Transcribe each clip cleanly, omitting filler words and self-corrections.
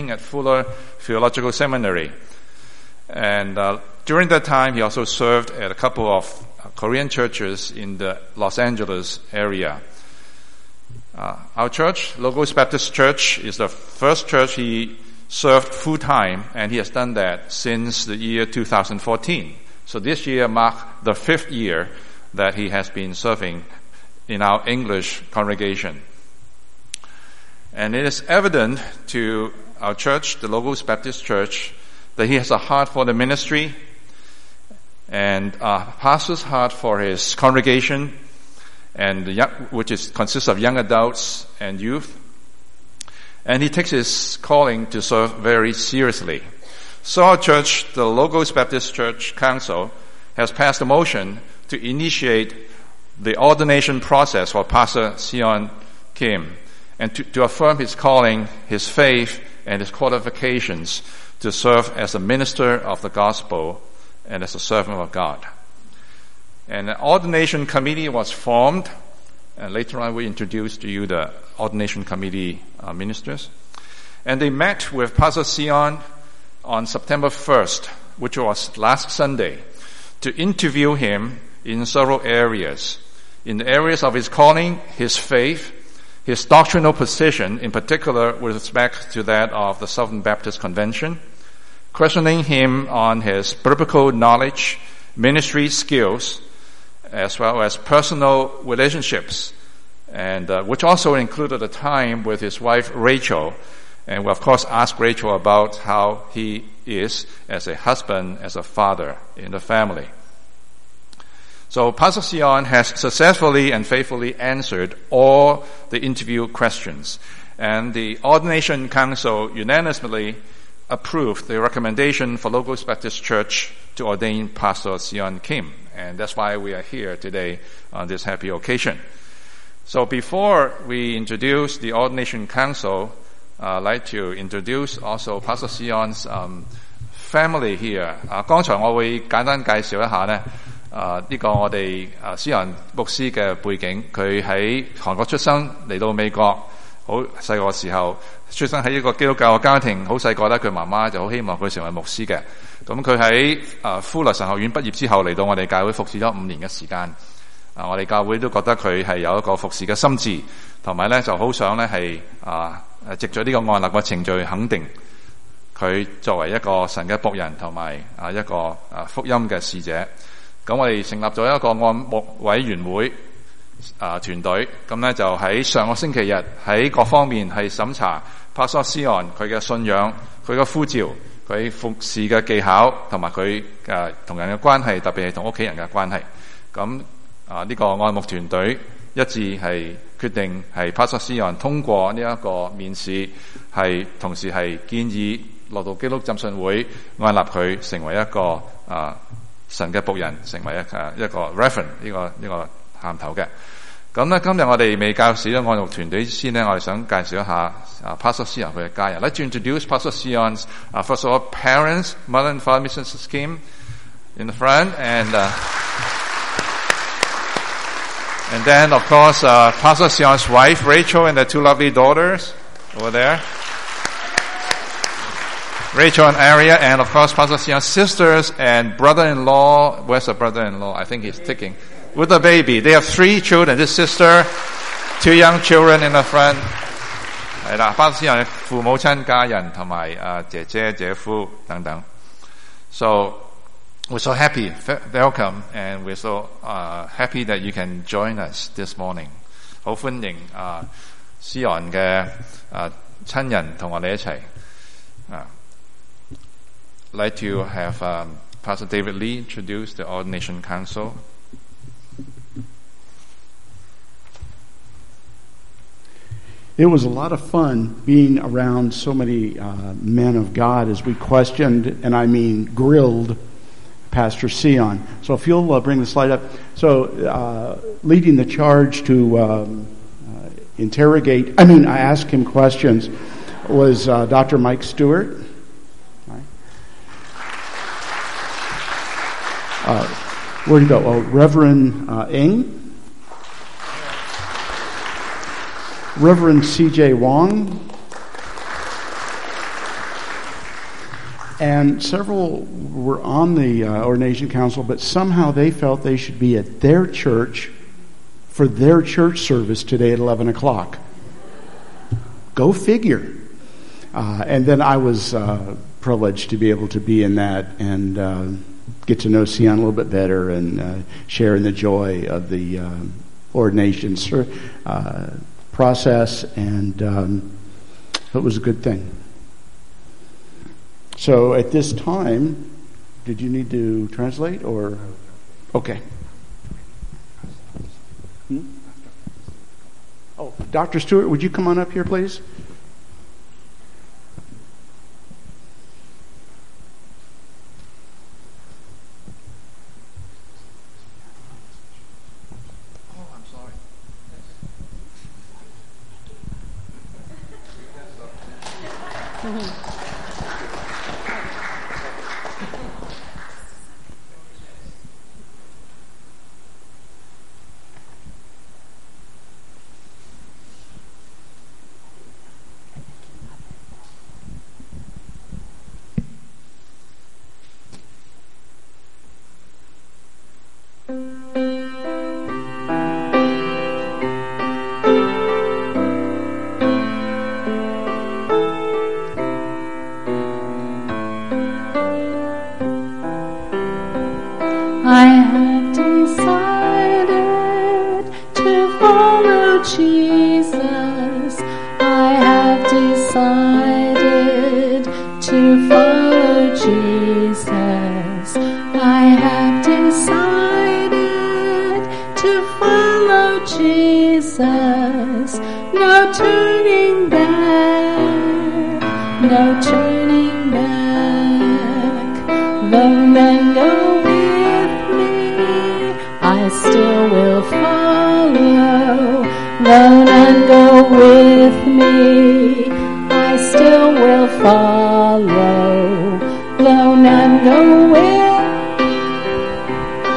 at Fuller Theological Seminary. And during that time, he also served at a couple of Korean churches in the Los Angeles area. Our church, Logos Baptist Church, is the first church he served full-time, and he has done that since the year 2014. So this year marked the 5th year that he has been serving in our English congregation. And it is evident to our church, the Logos Baptist Church, that he has a heart for the ministry and a pastor's heart for his congregation, and which consists of young adults and youth. And he takes his calling to serve very seriously. So our church, the Logos Baptist Church Council, has passed a motion to initiate the ordination process for Pastor Sion Kim, and to affirm his calling, his faith, and his qualifications to serve as a minister of the gospel and as a servant of God. And an ordination committee was formed, and later on we introduced to you the ordination committee ministers. And they met with Pastor Sion on September 1st, which was last Sunday, to interview him in several areas. In the areas of his calling, his faith, his doctrinal position, in particular with respect to that of the Southern Baptist Convention, questioning him on his biblical knowledge, ministry skills, as well as personal relationships, and which also included a time with his wife Rachel. And we of course asked Rachel about how he is as a husband, as a father in the family. So Pastor Sion has successfully and faithfully answered all the interview questions, and the Ordination Council unanimously approved the recommendation for Logos Baptist Church to ordain Pastor Sion Kim, and that's why we are here today on this happy occasion. So before we introduce the Ordination Council, I'd like to introduce also Pastor Sion's family here. 剛才我會簡單介紹一下呢呢個我哋Sion牧師嘅背景。佢喺韓國出生，嚟到美國，好細個時候出生喺一個基督教嘅家庭，好細個咧，佢媽媽就好希望佢成為牧師嘅。咁佢喺富勒神學院畢業之後嚟到我哋教會服侍咗5年嘅時間。我哋教會都覺得佢係有一個服侍嘅心志，同埋咧就好想咧係藉著呢個按立嘅程序肯定佢作為一個神嘅僕人同埋一個福音嘅使者。咁我哋成立咗一個按牧委員會團隊，咁咧就喺上個星期日喺各方面係審查 Pastor Sion 佢嘅信仰、佢嘅呼召、佢服侍嘅技巧同埋佢同人嘅關係，特別係同屋企人嘅關係。咁呢個按牧團隊一致係決定係 Pastor Sion 通過呢一個面試，係同時係建議樂道基督浸信會按立佢成為一個神嘅僕人，成為一個 reference 呢個銜頭嘅。咁咧今日我哋未介紹咗按牧團隊先咧，我哋想介紹一下Pastor Sion 佢嘅家人。Let's introduce Pastor Sion's first of all parents, mother and father, Mrs. Kim in the front, and then of course Pastor Sion's wife Rachel and the 2 lovely daughters over there. Rachel and Aria, and of course Pastor Sion's sisters and brother-in-law. Where's the brother-in-law? I think he's taking with the baby. They have 3 children. This sister, 2 young children in the front. 係啦，Pastor Sion嘅父母親家人同埋姐姐、姐夫等等。So we're so happy, welcome, and we're so happy that you can join us this morning. 好歡迎Sion嘅親人同我哋一齊。Like to have Pastor David Lee introduce the Ordination Council. It was a lot of fun being around so many men of God as we questioned, and I mean grilled, Pastor Sion. So if you'll bring the slide up. So leading the charge to I asked him questions, was Dr. Mike Stewart. Where'd he go? Oh, Reverend Ng, Reverend C.J. Wong, And several were on the ordination council, but somehow they felt they should be at their church for their church service today at 11 o'clock. Go figure. And then I was privileged to be able to be in that and get to know Sion a little bit better and share in the joy of the ordination process, and it was a good thing. So at this time, did you need to translate or? Okay. Oh, Dr. Stewart, would you come on up here, please? I have decided to follow Jesus. I have decided to follow Jesus. I have decided to follow Jesus. No turning back, no turning back. Though none go I still will follow. Though none go with me, I still will follow. Though none go with me, I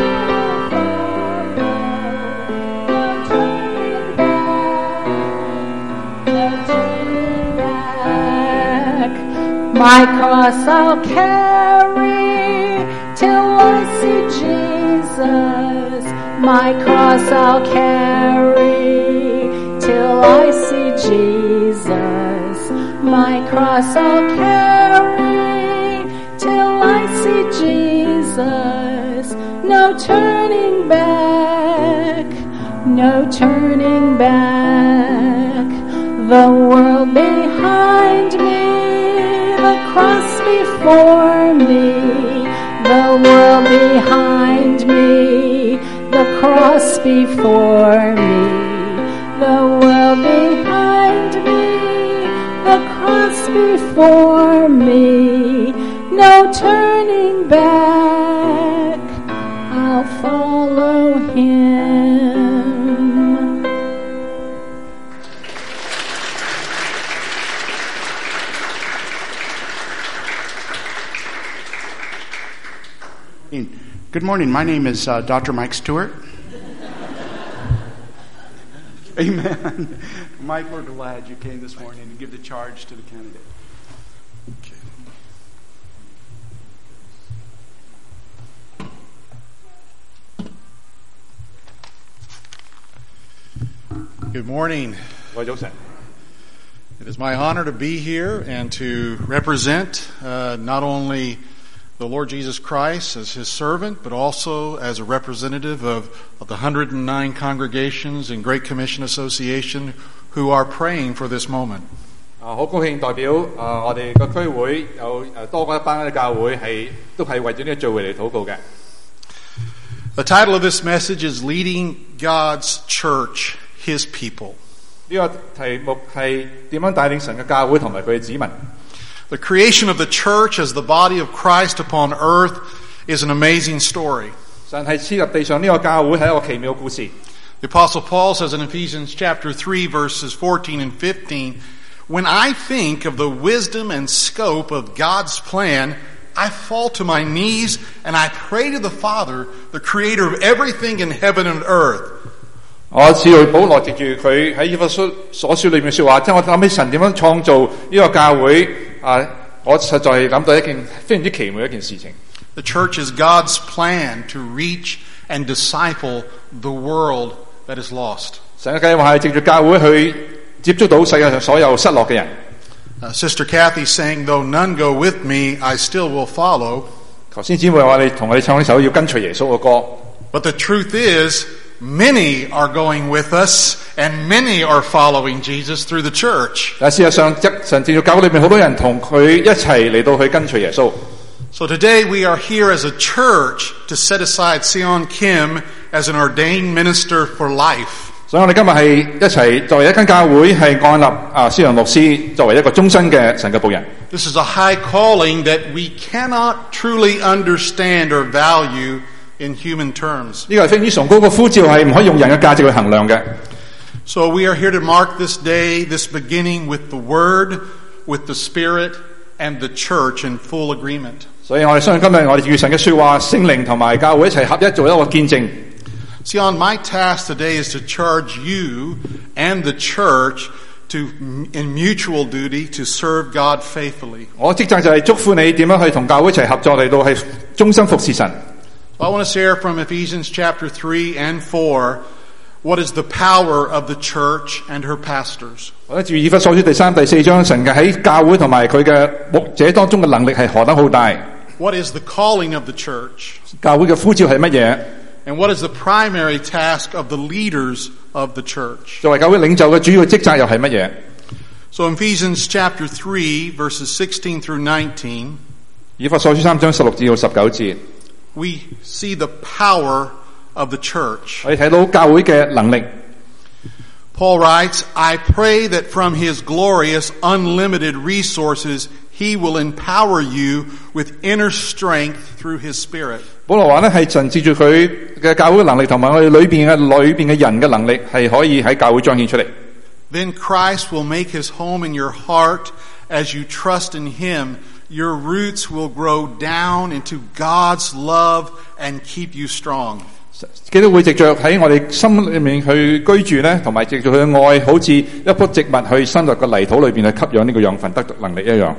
still will follow. No turning back, no turning back. My cross I'll carry till I see Jesus. My cross I'll carry till I see Jesus. My cross I'll carry till I see Jesus. No turning back, no turning back. The world behind me, the cross before me. The world behind me, the cross before me. The world behind me, the cross before me. No turning back, I'll follow him. Good morning. My name is Dr. Mike Stewart. Amen. Mike, we're glad you came this morning to give the charge to the candidate. Good morning. It is my honor to be here and to represent not only the Lord Jesus Christ as his servant, but also as a representative of the 109 congregations in Great Commission Association who are praying for this moment. 好高興代表我哋個區會有多過一班嘅教會都係為咗呢個聚會嚟禱告嘅。 The title of this message is Leading God's Church, His People. 呢個題目係點樣帶領神嘅教會同埋佢嘅子民。 The creation of the church as the body of Christ upon earth is an amazing story. 神係設立地上呢個教會係一個奇妙嘅故事。 The Apostle Paul says in Ephesians chapter 3 verses 14 and 15, when I think of the wisdom and scope of God's plan, I fall to my knees and I pray to the Father, the creator of everything in heaven and earth. 我知道保羅藉住佢喺以弗所書裏面說話，即係我諗起神點樣創造呢個教會我我實在諗到一件非常之奇妙嘅一件事情。 The church is God's plan to reach and disciple the world that is lost. 神嘅計劃係藉住教會去接觸到世界上所有失落嘅人。 Sister Kathy sang, "Though none go with me, I still will follow." 頭先姊妹話你同我哋唱呢首要跟隨耶穌嘅歌。 But the truth is, many are going with us, and many are following Jesus through the church. 但事實上，神藉住教會裏面好多人同佢一齊嚟到去跟隨耶穌。 So today we are here as a church to set aside Sion Kim as an ordained minister for life. 所以我哋今日係一齊作為一間教會，係按立施洋牧師作為一個終身嘅神嘅僕人。 This is a high calling that we cannot truly understand or value in human terms. 呢個係非常之崇高嘅呼召，係唔可以用人嘅價值去衡量嘅。 So we are here to mark this day, this beginning with the Word, with the Spirit, and the church in full agreement. 所以我哋相信今日我哋與神嘅說話、聖靈同埋教會一齊合一做一個見證。 Sion, my task today is to charge you and the church in mutual duty to serve God faithfully. 我職責就係祝福你點樣去同教會一齊合作嚟到係終身服侍神。 I want to share from Ephesians chapter 3 and 4 what is the power of the church and her pastors. 我覺得以弗所書第3、第4章，神嘅喺教會同埋佢嘅牧者當中嘅能力係何等好大。 What is the calling of the church? 教會嘅呼召係乜嘢？ And what is the primary task of the leaders of the church? 作為教會領袖嘅主要職責又係乜嘢？ So in Ephesians chapter 3 verses 16 through 19, 以弗所書3章16至到19節， we see the power of the church. 我哋睇到教會嘅能力。 Paul writes, "I pray that from his glorious unlimited resources he will empower you with inner strength through his Spirit." 保羅話呢係神藉住佢嘅教會嘅能力同埋我哋裏邊嘅人嘅能力係可以喺教會彰顯出嚟。 Then Christ will make his home in your heart as you trust in him. Your roots will grow down into God's love and keep you strong. 基督會藉着喺我哋心裏面去居住呢，同埋藉住佢嘅愛，好似一棵植物去深入個泥土裏邊去吸養呢個養分，得能力一樣。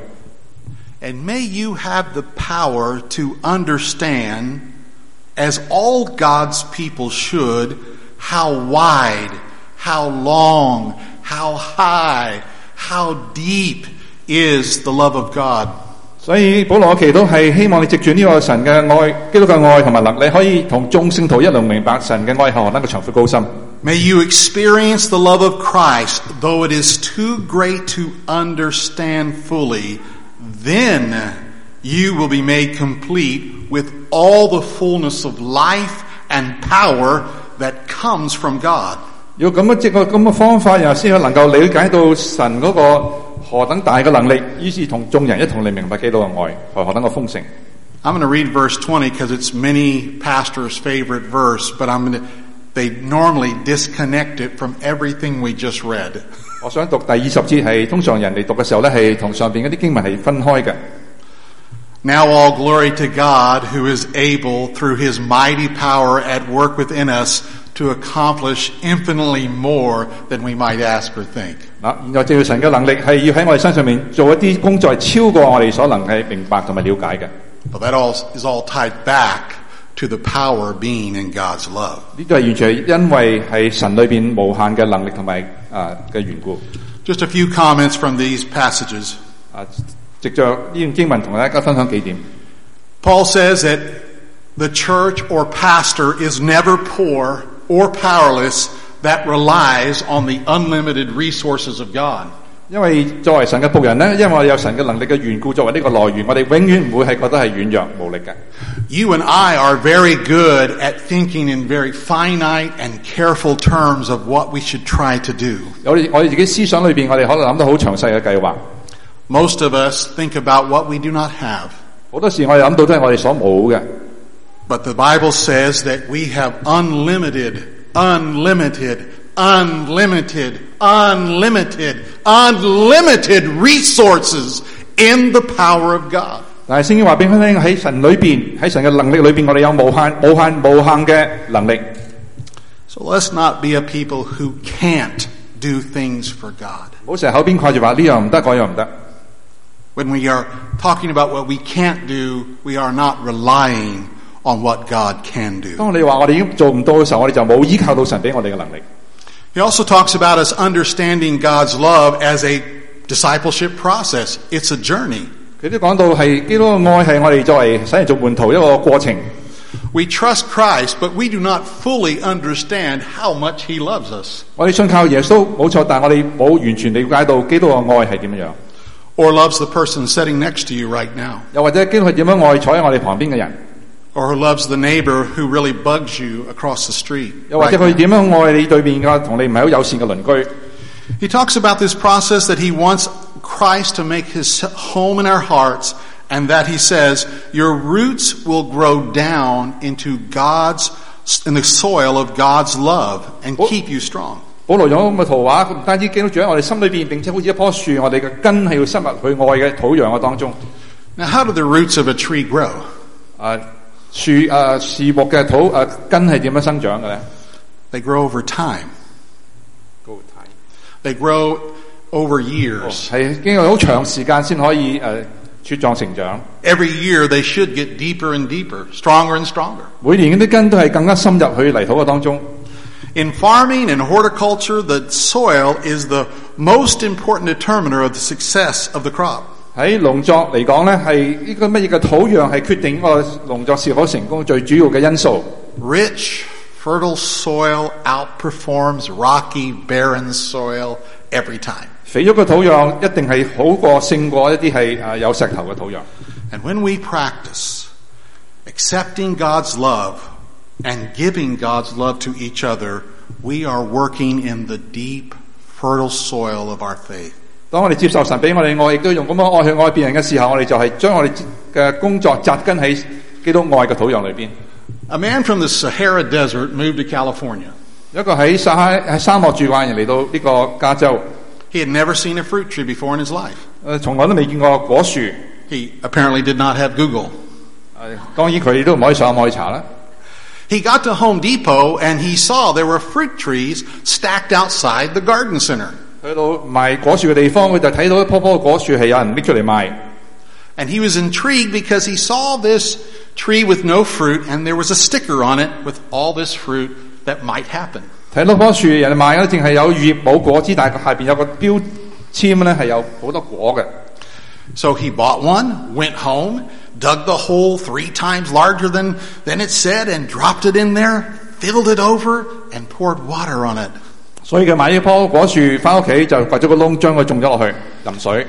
And may you have the power to understand, as all God's people should, how wide, how long, how high, how deep is the love of God. 所以保羅嘅祈禱係希望你藉住呢個神嘅愛、基督嘅愛同埋能力，可以同眾聖徒一同明白神嘅愛係何等嘅長闊高深。 May you experience the love of Christ, though it is too great to understand fully. Then you will be made complete with all the fullness of life and power that comes from God. 要咁嘅方法，然後先能夠理解到神嗰個何等大嘅能力，於是同眾人一同嚟明白基督嘅愛係何等嘅豐盛。 I'm going to read verse 20 because it's many pastors' favorite verse, but they normally disconnect it from everything we just read. 我想讀第20節，係通常人哋讀嘅時候咧，係同上邊嗰啲經文係分開嘅。 Now all glory to God, who is able, through his mighty power at work within us, to accomplish infinitely more than we might ask or think. 嗱，現在藉住神嘅能力，係要喺我哋身上面做一啲工作，係超過我哋所能係明白同埋了解嘅。 But that all is all tied back to the power being in God's love. 呢個係完全係因為係神裏邊無限嘅能力同埋嘅緣故。 Just a few comments from these passages. 藉着呢段經文同大家分享幾點。 Paul says that the church or pastor is never poor or powerless that relies on the unlimited resources of God. 因為作為神嘅僕人呢，因為我哋有神嘅能力嘅緣故，作為呢個來源，我哋永遠唔會係覺得係軟弱無力嘅。 You and I are very good at thinking in very finite and careful terms of what we should try to do. 我哋自己思想裏邊，我哋可能諗到好詳細嘅計劃。 Most of us think about what we do not have. 好多時我哋諗到都係我哋所冇嘅。 But the Bible says that we have unlimited resources in the power of God. 但係聖經話俾我聽，喺神裏邊，喺神嘅能力裏邊，我哋有無限嘅能力。 So let's not be a people who can't do things for God. 唔好成日口邊掛住話呢樣唔得，嗰樣唔得。 When we are talking about what we can't do, we are not relying on what God can do. 當你話我哋已經做唔到嘅時候，我哋就冇依靠到神俾我哋嘅能力。 He also talks about us understanding God's love as a discipleship process. It's a journey. 佢都講到係基督嘅愛係我哋作為使人做門徒一個過程。 We trust Christ, but we do not fully understand how much He loves us. 我哋信靠耶穌冇錯，但係我哋冇完全理解到基督嘅愛係點樣。 Or loves the person sitting next to you right now. 又或者基督係點樣愛坐喺我哋旁邊嘅人。 Or who loves the neighbor who really bugs you across the street. 又或者佢點樣愛你對面嘅同你唔係好友善嘅鄰居。 He talks about this process that he wants Christ to make his home in our hearts, and that he says, your roots will grow down into in the soil of God's love and keep you strong. 保羅用咁嘅圖畫，唔單止基督住喺我哋心裏邊，並且好似一棵樹，我哋嘅根係要深入去愛嘅土壤嘅當中。 Now, how do the roots of a tree grow? 樹木嘅根係點樣生長嘅咧？ They grow over time. They grow over years. 係經過好長時間先可以茁壯成長。 Every year they should get deeper and deeper, stronger and stronger. 每年啲根都係更加深入去泥土嘅當中。 In farming and horticulture, the soil is the most important determiner of the success of the crop. 喺農作嚟講咧，係呢個乜嘢嘅土壤係決定個農作是否成功最主要嘅因素。 Rich, fertile soil outperforms rocky, barren soil every time. 肥沃嘅土壤一定係好過勝過一啲係有石頭嘅土壤。 And when we practice accepting God's love and giving God's love to each other, we are working in the deep, fertile soil of our faith. 當我哋接受神俾我哋愛，亦都用咁樣愛去愛別人嘅時候，我哋就係將我哋嘅工作扎根喺基督愛嘅土壤裏邊。 A man from the Sahara Desert moved to California. 一個喺沙漠住慣人嚟到呢個加州。 He had never seen a fruit tree before in his life. 從來都未見過果樹。 He apparently did not have Google. 當然佢都唔可以上網去查啦。 He got to Home Depot and he saw there were fruit trees stacked outside the garden center. 去到賣果樹嘅地方，佢就睇到一棵棵果樹係有人拎出嚟賣。 And he was intrigued because he saw this tree with no fruit and there was a sticker on it with all this fruit that might happen. 睇到棵樹人哋賣咧，淨係有葉冇果子，但係下邊有個標籤咧係有好多果嘅。 So he bought one, went home, dug the hole 3 times larger than it said, and dropped it in there, filled it over, and poured water on it. 所以佢買呢棵果樹翻屋企就掘咗個窿，將佢種咗落去，淋水。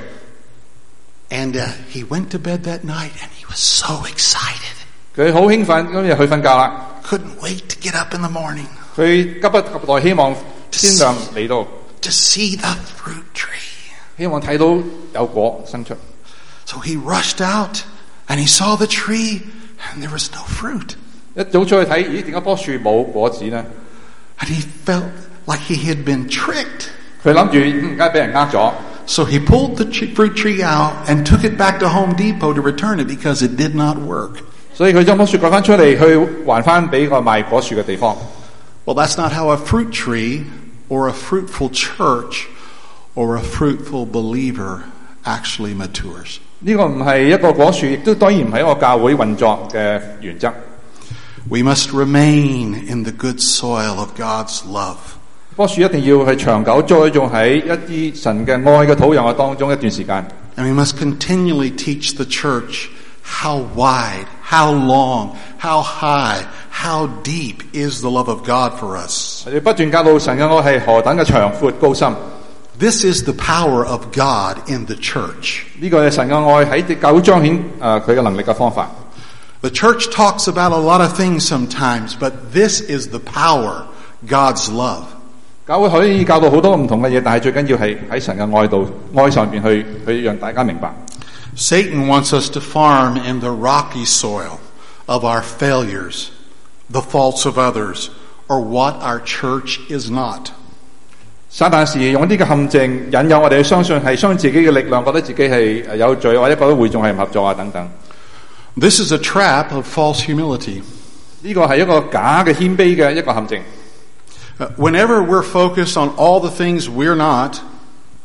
And he went to bed that night, and he was so excited. 佢好興奮，今日去瞓覺啦。 Couldn't wait to get up in the morning. 佢急不及待希望天亮嚟到。 To see the fruit tree. 希望睇到有果生出。 So he rushed out, and he saw the tree, and there was no fruit. 一早出去睇，咦？點解棵樹冇果子呢？ And he felt like he had been tricked. 佢諗住而家俾人呃咗。 So he pulled the fruit tree out and took it back to Home Depot to return it because it did not work. 所以佢將棵樹掘翻出嚟，去還翻俾個賣果樹嘅地方。 Well, that's not how a fruit tree or a fruitful church or a fruitful believer actually matures. 呢個唔係一個果樹，亦都當然唔係一個教會運作嘅原則。 We must remain in the good soil of God's love. 棵樹一定要係長久栽種喺一啲神嘅愛嘅土壤嘅當中一段時間。 And we must continually teach the church how wide, how long, how high, how deep is the love of God for us. 我哋不斷教導神嘅愛係何等嘅長闊高深。 This is the power of God in the church. 呢個係神嘅愛喺教會彰顯佢嘅能力嘅方法。 The church talks about a lot of things sometimes, but this is the power, God's love. 教會可以教導好多唔同嘅嘢，但係最緊要係喺神嘅愛上邊去讓大家明白。 Satan wants us to farm in the rocky soil of our failures, the faults of others, or what our church is not. 撒旦時用一啲嘅陷阱引誘我哋去相信係相信自己嘅力量，覺得自己係有罪，或者覺得會眾係唔合作啊等等。 This is a trap of false humility. 呢個係一個假嘅謙卑嘅一個陷阱。 Whenever we're focused on all the things we're not,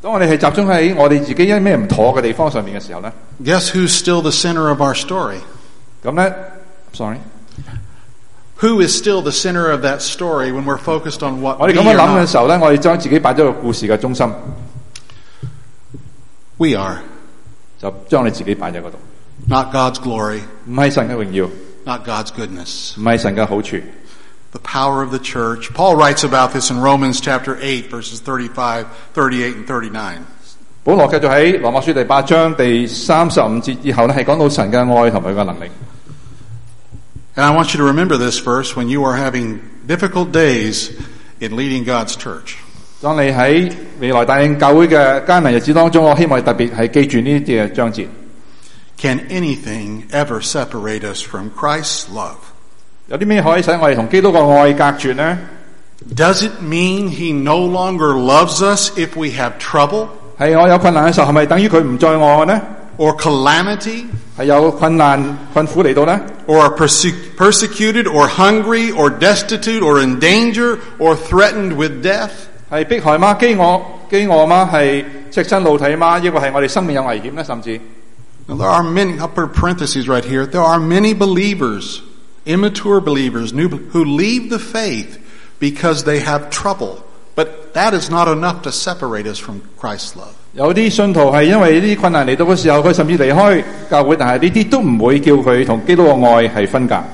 當我哋係集中喺我哋自己因咩唔妥嘅地方上面嘅時候咧， guess who's still the center of our story? 咁咧 ，sorry， Who is still the center of that story when we're focused on what 我哋 we 咁樣 are 諗嘅 not? 時候咧，我哋將自己擺咗個故事嘅中心， We are. 就將你自己擺喺嗰度， Not God's glory, 唔係神嘅榮耀， not God's goodness. 唔係神嘅好處。 The power of the church. Paul writes about this in Romans chapter 8, verses 35, 38, and 39. 保羅繼續喺羅馬書第8章第35節以後咧，係講到神嘅愛同埋佢嘅能力。 And I want you to remember this verse when you are having difficult days in leading God's church. 當你喺未來帶領教會嘅艱難日子當中，我希望你特別係記住呢啲嘅章節。 Can anything ever separate us from Christ's love? 有啲咩可以使我哋同基督嘅愛隔絕呢？ Does it mean he no longer loves us if we have trouble 係我有困難嘅時候，係咪等於佢唔再愛我呢？ or calamity 係有困難困苦嚟到呢？ or are persecuted or hungry or destitute or in danger or threatened with death? 係迫害嗎？飢餓嗎？係赤身露體嗎？抑或係我哋生命有危險呢？甚至 Now, there are many, I'll put parentheses right here, there are many believers, immature believers, who leave the faith because they have trouble. But that is not enough to separate us from Christ's love. 有啲信徒係因為呢啲困難嚟到嘅時候，佢甚至離開教會，但係呢啲都唔會叫佢同基督嘅愛係分隔。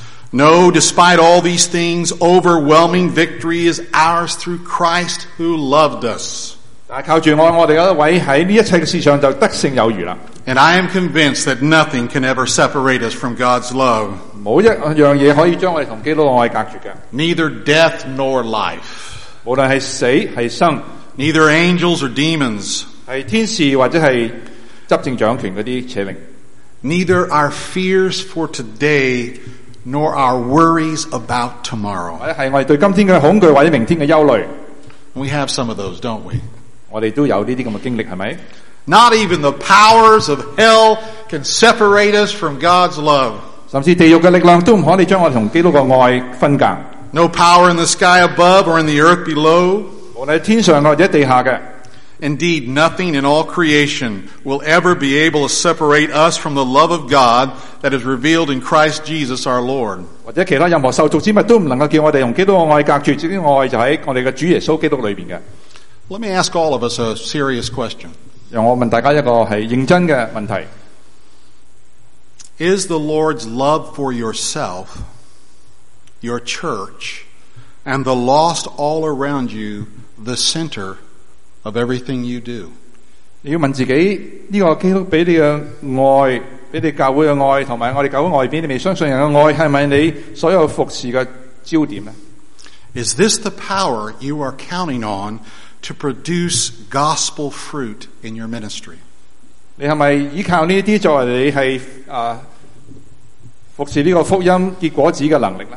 No, despite all these things, overwhelming victory is ours through Christ who loved us. 但係靠住愛我哋嗰一位喺呢一切嘅事上就得勝有餘啦。 And I am convinced that nothing can ever separate us from God's love. 冇一樣嘢可以將我哋同基督嘅愛隔絕嘅。 Neither death nor life. 無論係死係生， Neither angels or demons. 係天使或者係執政掌權嗰啲邪靈， Neither our fears for today nor our worries about tomorrow. 或者係我哋對今天嘅恐懼或者明天嘅憂慮， We have some of those, don't we? 我哋都有呢啲咁嘅經歷，係咪？ Not even the powers of hell can separate us from God's love. 甚至地獄嘅力量都唔可以將我哋同基督嘅愛分隔。 No power in the sky above or in the earth below. 無論係天上或者地下嘅， Indeed, nothing in all creation will ever be able to separate us from the love of God that is revealed in Christ Jesus our Lord. 或者其他任何受造之物都唔能夠叫我哋同基督嘅愛隔絕。呢啲愛就喺我哋嘅主耶穌基督裏邊嘅。 Let me ask all of us a serious question. 讓我問大家一個係認真嘅問題： Is the Lord's love for yourself, your church, and the lost all around you the center of everything you do? 你要問自己呢個基督俾你嘅愛，俾你教會嘅愛，同埋我哋教會外邊你未相信人嘅愛，係咪你所有服侍嘅焦點呢？ Is this the power you are counting on to produce gospel fruit in your ministry? 你係咪依靠呢啲作為你係服侍呢個福音結果子嘅能力呢？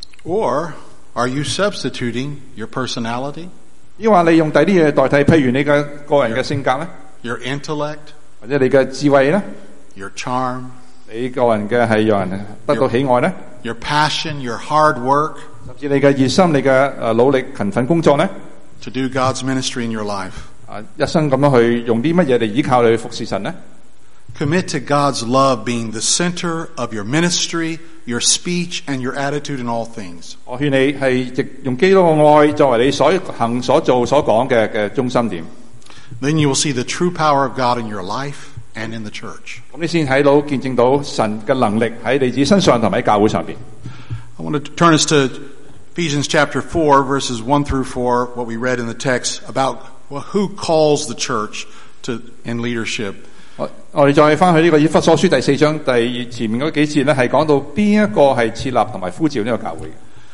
Or are you substituting your personality, 抑或你用第啲嘢代替，譬如你嘅個人嘅性格呢， your intellect, 或者你嘅智慧呢， your charm, 你個人嘅係讓人得到喜愛呢， your passion, your hard work 甚至你嘅熱心、你嘅努力勤奮工作呢， to do God's ministry in your life? 一生咁樣去用啲乜嘢嚟依靠你去服侍神呢？ Commit to God's love being the center of your ministry, your speech, and your attitude in all things. 我勸你係用基督嘅愛作為你所行、所做、所講嘅中心點。 Then you will see the true power of God in your life and in the church. 咁你先睇到見證到神嘅能力喺你自己身上同埋喺教會上邊。 I want to turn us to Ephesians chapter 4, verses 1 through 4, what we read in the text about who calls the church to in leadership. 我哋再翻去呢個以弗所書第4章前面嗰幾節咧，係講到邊一個係設立同埋呼召呢個教會嘅。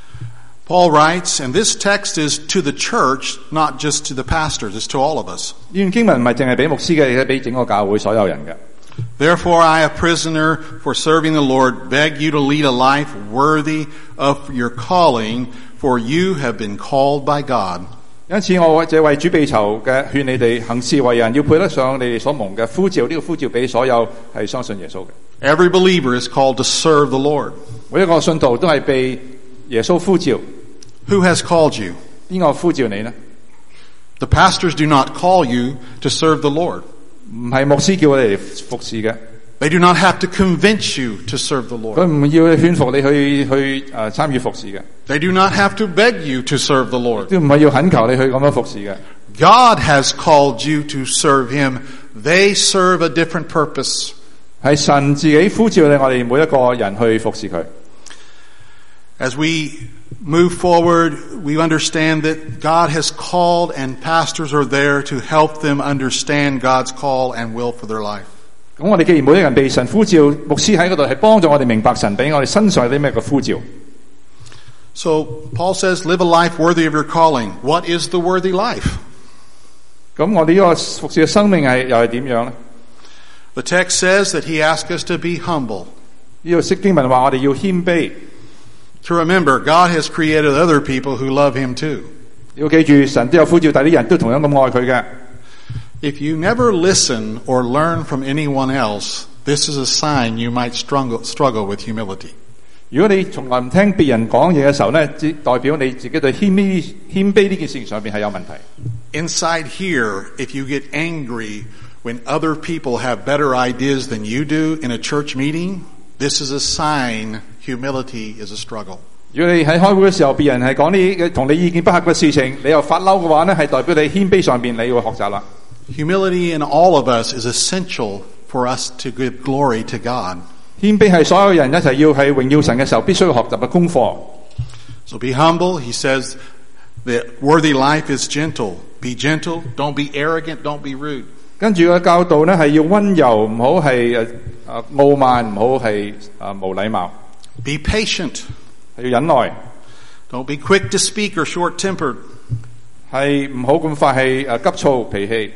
Paul writes, and this text is to the church, not just to the pastors, it's to all of us. 呢段經文唔係淨係俾牧師嘅，係俾整個教會所有人嘅。 Therefore, I, a prisoner for serving the Lord, beg you to lead a life worthy of your calling, for you have been called by God. 因此，我這為主被囚嘅，勸你哋行事為人，要配得上你哋所蒙嘅呼召。呢個呼召俾所有係相信耶穌嘅。 Every believer is called to serve the Lord. 每一個信徒都係被耶穌呼召。 Who has called you? 邊個呼召你呢？ The pastors do not call you to serve the Lord. 唔係牧師叫我哋嚟服侍嘅， They do not have to convince you to serve the 佢 Lord. 唔要勸服你去參與服侍嘅， They do not have to beg you to serve the Lord. 都唔係要懇求你去咁樣服侍嘅。 God has called you to serve Him. They serve a different purpose. 係神自己呼召你，我哋每一個人去服侍佢。 As we move forward, we understand that God has called and pastors are there to help them understand God's call and will for their life. 咁我哋既然每一個人被神呼召，牧師喺嗰度係幫助我哋明白神俾我哋身上有啲咩嘅呼召。 So Paul says, live a life worthy of your calling. What is the worthy life? 咁我哋呢個服侍嘅生命又係點樣咧？ The text says that he asks us to be humble. 呢度經文話我哋要謙卑， To remember, God has created other people who love Him too. 要記住神都有呼召，但啲人都同樣咁愛佢嘅。 If you never listen or learn from anyone else, this is a sign you might struggle with humility. 如果你從來唔聽別人講嘢嘅時候咧，只代表你自己對謙卑呢件事情上邊係有問題。 Inside here, if you get angry when other people have better ideas than you do in a church meeting, this is a sign humility is a struggle. 如果你喺開會嘅時候，別人係講啲同你意見不合嘅事情，你又發嬲嘅話咧，係代表你謙卑上邊你要學習啦。 Humility in all of us is essential for us to give glory to God. 謙卑係所有人一齊要係榮耀神嘅時候必須要學習嘅功課。 So be humble. He says the worthy life is gentle. Be gentle. Don't be arrogant. Don't be rude. 跟住嘅教導咧係要溫柔，唔好係傲慢，唔好係無禮貌， Be patient. 係要忍耐， Don't be quick to speak or short-tempered. 係唔好咁快係急躁脾氣。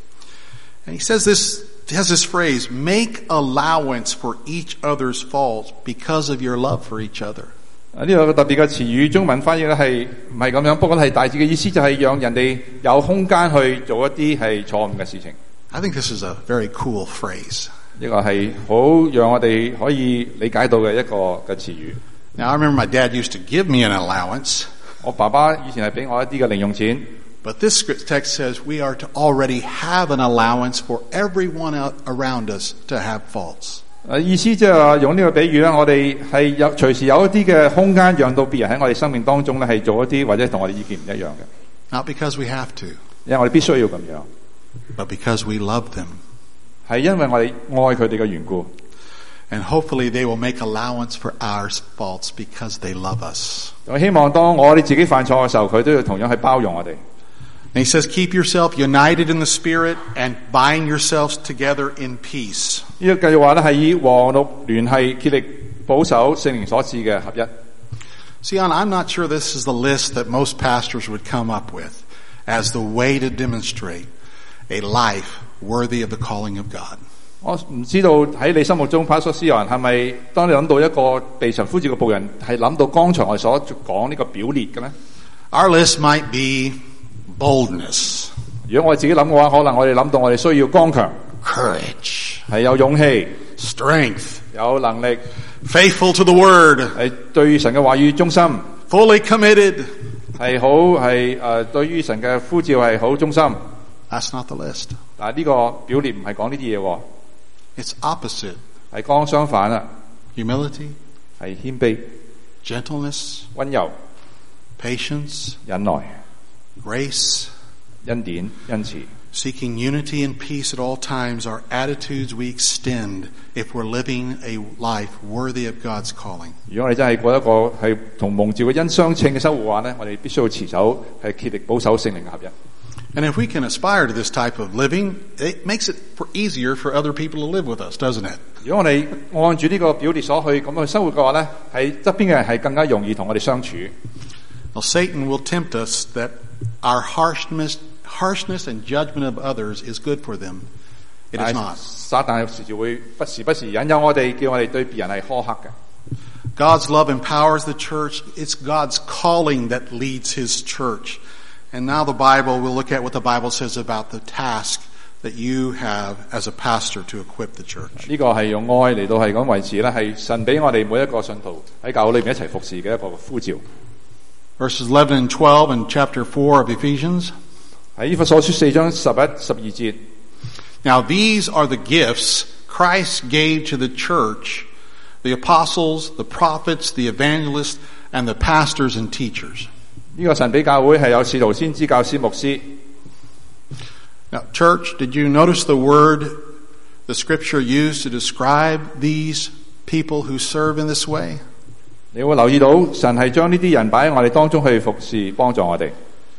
And he says this, he has this phrase, make allowance for each other's faults because of your love for each other. 呢個特別嘅詞語中文翻譯咧係唔係咁樣，不過係大致嘅意思就係讓人哋有空間去做一啲係錯誤嘅事情。 I think this is a very cool phrase. 呢個係好讓我哋可以理解到嘅一個嘅詞語。 Now, I remember my dad used to give me an allowance, 我爸爸以前係俾我一啲嘅零用錢， but this text says we are to already have an allowance for everyone around us to have faults. 意思即係話用呢個比喻咧，我哋係有隨時有一啲嘅空間，讓到別人喺我哋生命當中咧係做一啲或者同我哋意見唔一樣嘅， Not because we have to, 因為我哋必須要咁樣， but because we love them. 係因為我哋愛佢哋嘅緣故。 And hopefully they will make allowance for our faults because they love us. 我希望當我哋自己犯錯嘅時候，佢都要同樣去包容我哋。 And he says, keep yourself united in the Spirit and bind yourselves together in peace. 呢個繼續話咧係以和睦聯繫，竭力保守聖靈所賜嘅合一。 See, I'm not sure this is the list that most pastors would come up with as the way to demonstrate a life worthy of the calling of God. 我唔知道喺你心目中 Pastor Sion 係咪當你諗到一個被神呼召嘅僕人，係諗到剛才我哋所講呢個表列嘅咧？ Our list might be boldness, 如果我自己諗嘅話，可能我哋諗到我哋需要剛強， courage, 係有勇氣， strength, 有能力， faithful to the word, 係對神嘅話語忠心， fully committed. 係好係對於神嘅呼召係好忠心。 That's not the list. 嗱，呢個表列唔係講呢啲嘢喎， It's opposite. 係剛相反啦， Humility, 係謙卑、 gentleness, 溫柔、 patience, 忍耐、 grace, 恩典、恩慈。 seeking unity and peace at all times are attitudes we extend if we're living a life worthy of God's calling. 如果我哋真係過一個係同蒙召嘅恩相稱嘅生活嘅話咧，我哋必須要持守係竭力保守聖靈嘅合一。 And if we can aspire to this type of living, it makes it easier for other people to live with us, doesn't it? 如果我哋按住呢個表列所去咁去生活嘅話咧，喺側邊嘅人係更加容易同我哋相處。 Well, Satan will tempt us that our harshness and judgment of others is good for them. It is not. 撒旦有時會不時引誘我哋，叫我哋對別人係苛刻嘅。 God's love empowers the church. It's God's calling that leads His church. And now the Bible, we'll look at what the Bible says about the task that you have as a pastor to equip the church. 呢個係用愛嚟到係咁維持咧，係神俾我哋每一個信徒喺教會裏面一齊服侍嘅一個呼召。 Verses 11 and 12 in chapter 4 of Ephesians. 喺以弗所書4章11、12節。 Now these are the gifts Christ gave to the church, the apostles, the prophets, the evangelists, and the pastors and teachers. 呢個神俾教會係有使徒、先知、教師、牧師。 Now, church, did you notice the word the scripture used to describe these people who serve in this way? 你會留意到神係將呢啲人擺喺我哋當中去服侍，幫助我哋。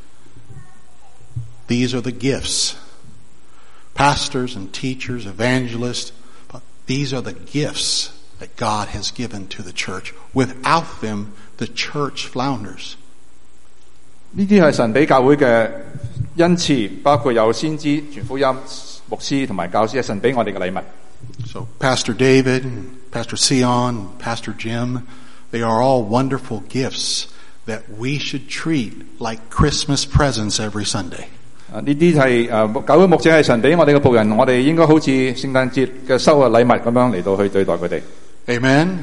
These are the gifts. Pastors and teachers, evangelists, but these are the gifts that God has given to the church. Without them, the church flounders. 呢啲係神俾教會嘅恩賜，包括有先知、傳福音、牧師同埋教師，係神俾我哋嘅禮物。 So Pastor David, Pastor Sion, Pastor Jim, they are all wonderful gifts that we should treat like Christmas presents every Sunday. 呢啲係教會牧者係神俾我哋嘅僕人，我哋應該好似聖誕節嘅收嘅禮物咁樣嚟到去對待佢哋。 Amen.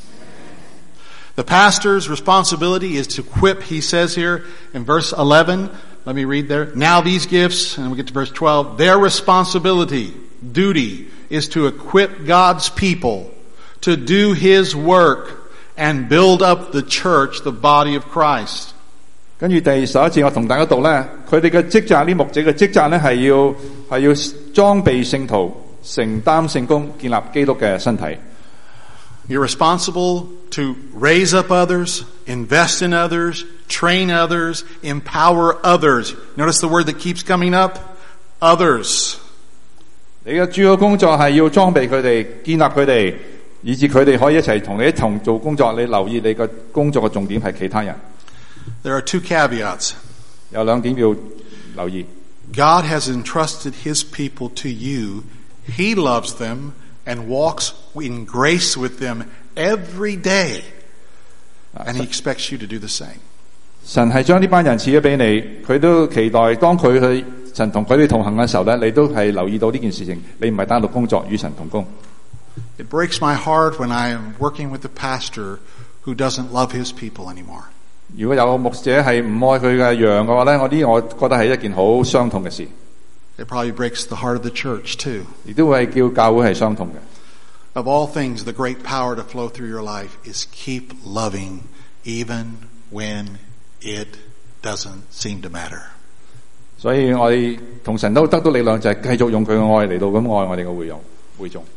The pastor's responsibility is to equip, he says here in verse 11. Let me read there. Now these gifts, and we get to verse 12, their responsibility, duty, is to equip God's people to do His work and build up the church, the body of Christ. 跟住第11節我同大家讀咧，佢哋嘅職責，呢牧者嘅職責咧係要裝備聖徒，承擔聖工，建立基督嘅身體。 You're responsible to raise up others, invest in others, train others, empower others. Notice the word that keeps coming up, others. 你嘅主要工作係要裝備佢哋，建立佢哋，以致佢哋可以一齊同你一同做工作。你留意你嘅工作嘅重點係其他人。 There are two caveats. 有兩點要留意。 God has entrusted His people to you. He loves them and walks in grace with them every day. And He expects you to do the same. 神係將呢班人賜咗俾你，佢都期待當佢去神同佢哋同行嘅時候咧，你都係留意到呢件事情，你唔係單獨工作，與神同工。 It breaks my heart when I am working with a pastor who doesn't love his people anymore. 如果有個牧者係唔愛佢嘅羊嘅話咧，我覺得係一件好傷痛嘅事。 It probably breaks the heart of the church too. 亦都會叫教會係傷痛嘅。 Of all things, the great power to flow through your life is keep loving even when it doesn't seem to matter. 所以我哋同神都得到力量，就係繼續用佢嘅愛嚟到咁愛我哋嘅會眾。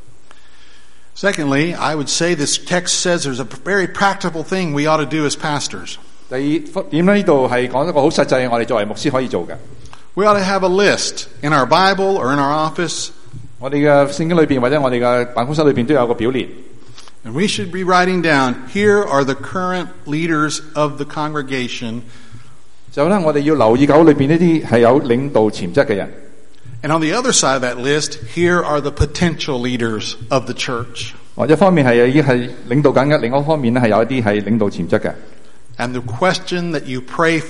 Secondly, I would say this text says there's a very practical thing we ought to do as pastors. 第二點呢度係講一個好實際，我哋作為牧師可以做嘅。 We ought to have a list in our Bible or in our office. 我哋嘅聖經裏邊或者我哋嘅辦公室裏邊都有個表列。 And we should be writing down, here are the current leaders of the congregation. 就咧，我哋要留意教會裏邊呢啲係有領導潛質嘅人。 And on the other side of that list, here are the potential leaders of the church. 或者一方面係已經係領導緊嘅，另一方面咧係有一啲係領導潛質嘅。 And the question that you pray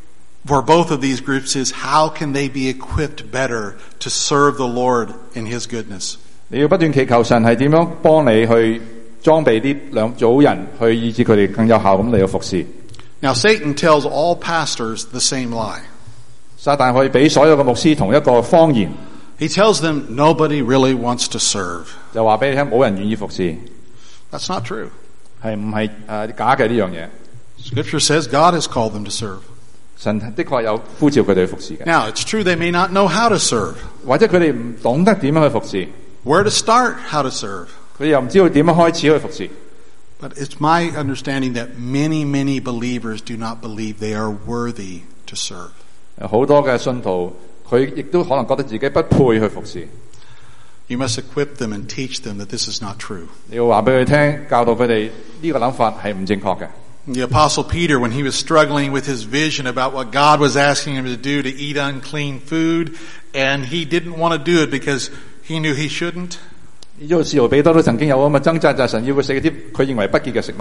for both of these groups is, how can they be equipped better to serve the Lord in His goodness? 你要不斷祈求神係點樣幫你去裝備呢兩組人，去以致佢哋更有效咁嚟到服侍。 Now, Satan tells all pastors the same lie. 撒旦可以俾所有嘅牧師同一個謊言。 He tells them nobody really wants to serve. 就話俾你聽，冇人願意服侍。 That's not true. 係唔係假嘅呢樣嘢？ Scripture says God has called them to serve. 神的確有呼召佢哋去服侍嘅。 Now, it's true they may not know how to serve. 或者佢哋唔懂得點樣去服侍。 Where to start, how to serve. 佢哋又唔知道點樣開始去服侍。 But it's my understanding that many, many believers do not believe they are worthy to serve. 好多嘅信徒，佢亦都可能覺得自己不配去服侍。 You must equip them and teach them that this is not true. 你要話俾佢聽，教導佢哋呢個諗法係唔正確嘅。 The Apostle Peter, when he was struggling with his vision about what God was asking him to do, to eat unclean food, and he didn't want to do it because he knew he shouldn't. 呢個使徒彼得都曾經有咁嘅掙扎，就係神要佢食啲佢認為不潔嘅食物。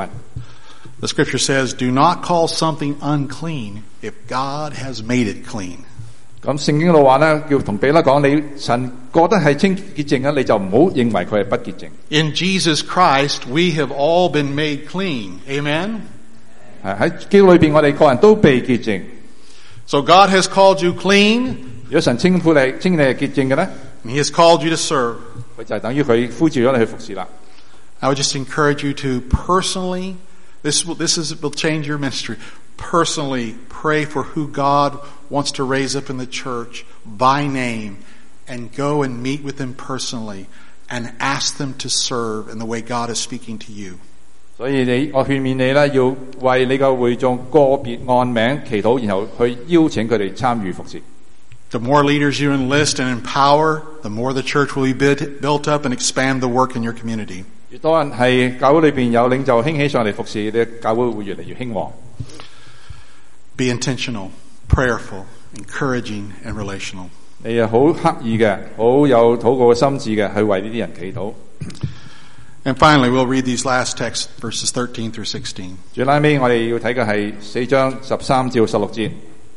The Scripture says, "Do not call something unclean if God has made it clean." 咁聖經度話咧，叫同彼得講，你神覺得係清潔淨嘅，你就唔好認為佢係不潔淨。 In Jesus Christ, we have all been made clean. Amen. 喺基督裏邊，我哋個人都被潔淨。 So God has called you clean. 如果神稱呼你係潔淨嘅咧， and He has called you to serve, 佢就係等於佢呼召咗你去服侍啦。 I would just encourage you to personally, will change your ministry, personally pray for who God wants to raise up in the church by name, and go and meet with them personally and ask them to serve in the way God is speaking to you. 所以我勸勉你咧，要為你嘅會眾個別按名祈禱，然後去邀請佢哋參與服侍。 The more leaders you enlist and empower, the more the church will be built up and expand the work in your community. 越多人係教會裏邊有領袖興起上嚟服侍，你嘅教會會越嚟越興旺。 Be intentional, prayerful, encouraging, and relational. 你係好刻意嘅，好有禱告嘅心志嘅，去為呢啲人祈禱。 And finally, we'll read these last texts, verses 13 through 16. 最拉尾我哋要睇嘅係4章13至16節。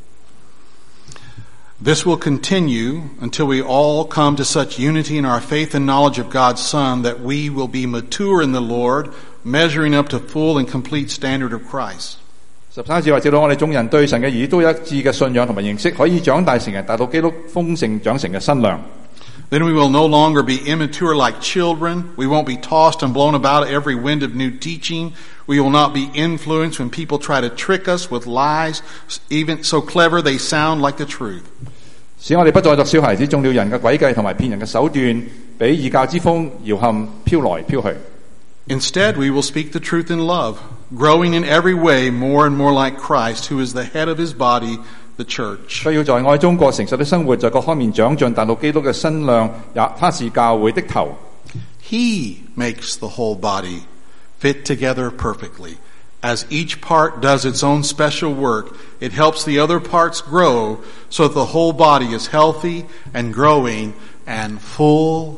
This will continue until we all come to such unity in our faith and knowledge of God's Son that we will be mature in the Lord, measuring up to full and complete standard of Christ. 13節話，直到我哋眾人對神嘅兒都有一致嘅信仰同埋認識，可以長大成人，達到基督豐盛長成嘅身量。 Then we will no longer be immature like children. We won't be tossed and blown about every wind of new teaching. We will not be influenced when people try to trick us with lies, even so clever they sound like the truth. 使我哋不再作小孩子，中了人嘅詭計同埋騙人嘅手段，俾異教之風搖撼飄來飄去。 Instead, we will speak the truth in love, growing in every way more and more like Christ, who is the head of his body, the church. 需要在愛中過誠實的生活，在各方面長進，達到基督嘅身量，他是教會的頭。 He makes the whole body fit together perfectly. As each part does its own special work, it helps the other parts grow so that the whole body is healthy and growing and full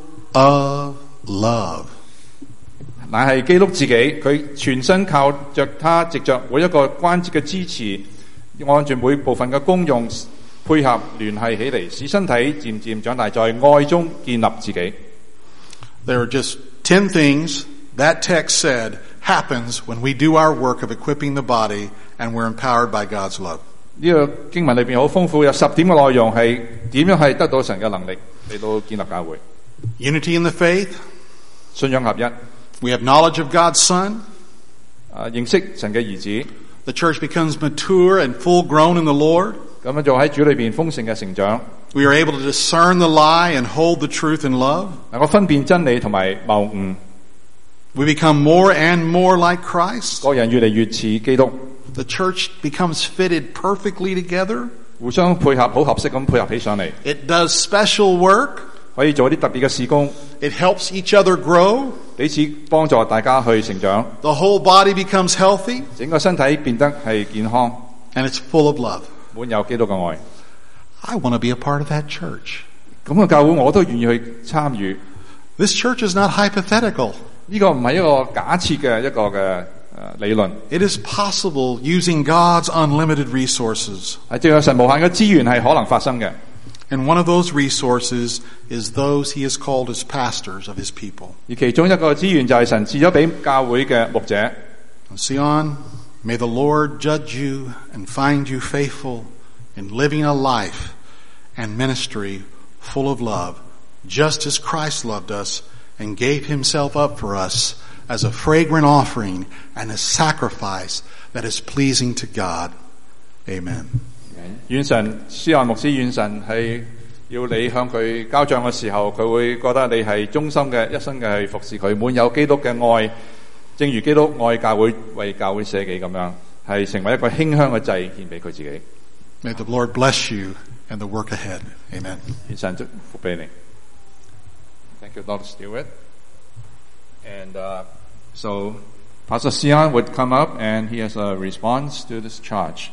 of love. 乃係基督自己，佢全身靠着他，藉着每一個關節嘅支持，按住每部分嘅功用配合聯繫起嚟，使身體漸漸長大，在愛中建立自己。 There are just 10 things that text said happens when we do our work of equipping the body and we're empowered by God's love. 呢個經文裏邊好豐富，有10點嘅內容係點樣係得到神嘅能力嚟到建立教會。 Unity in the faith. 信仰合一。 We have knowledge of God's Son. 認識神嘅兒子。 The church becomes mature and full grown in the Lord. 咁樣就喺主裏邊豐盛嘅成長。 We are able to discern the lie and hold the truth in love. 能夠分辨真理同埋謬誤。 We become more and more like Christ. 個人越嚟越似基督。 The church becomes fitted perfectly together. 互相配合，好合適咁配合起上嚟。 It does special work. 可以做一啲特別嘅事工。 It helps each other grow. 彼此幫助大家去成長。 The whole body becomes healthy. 整個身體變得係健康。 And it's full of love. 滿有基督嘅愛。 I want to be a part of that church. 咁嘅教會我都願意去參與。 This church is not hypothetical. 呢個唔係一個假設嘅一個嘅理論。 It is possible using God's unlimited resources. 係藉著神無限嘅資源係可能發生嘅。 And one of those resources is those he has called as pastors of his people. 而其中一個資源就係神賜咗俾教會嘅牧者。 Sion, may the Lord judge you and find you faithful in living a life and ministry full of love, just as Christ loved us and gave himself up for us as a fragrant offering and a sacrifice that is pleasing to God. Amen. 願神施按牧師，願神係要你向佢交賬嘅時候，佢會覺得你係忠心嘅，一生嘅去服侍佢，滿有基督嘅愛，正如基督愛教會，為教會捨己咁樣，係成為一個馨香嘅祭獻俾佢自己。 May the Lord bless you and the work ahead. Amen. 願神祝福俾你。Thank you, Dr. Stewart. And so Pastor Sion would come up and he has a response to this charge.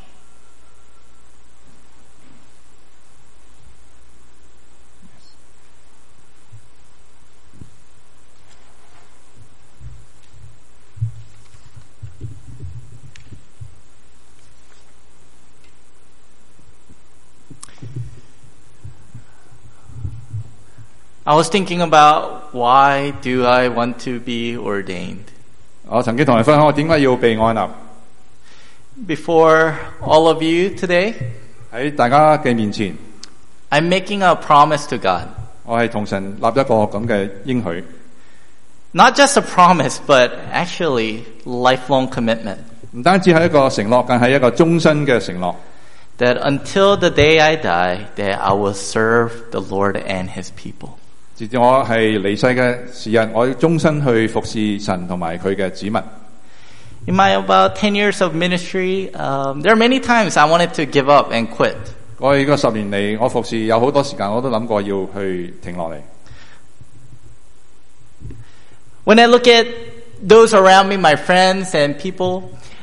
I was thinking about why do I want to be ordained. 我曾經同人分享我點解要被按立。 Before all of you today, 喺大家嘅面前， I'm making a promise to God. 我係同神立一個咁嘅應許， Not just a promise, but actually lifelong commitment. 唔單止係一個承諾，更係一個終身嘅承諾。 That until the day I die, that I will serve the Lord and His people. 直至我係離世嘅時日，我要終身去服侍神同埋佢嘅子民。 In my about 10 years of ministry, there are many times I wanted to give up and quit. 過去嗰10年嚟，我服侍有好多時間，我都諗過要去停落嚟。 When I look at those around me, my friends and people,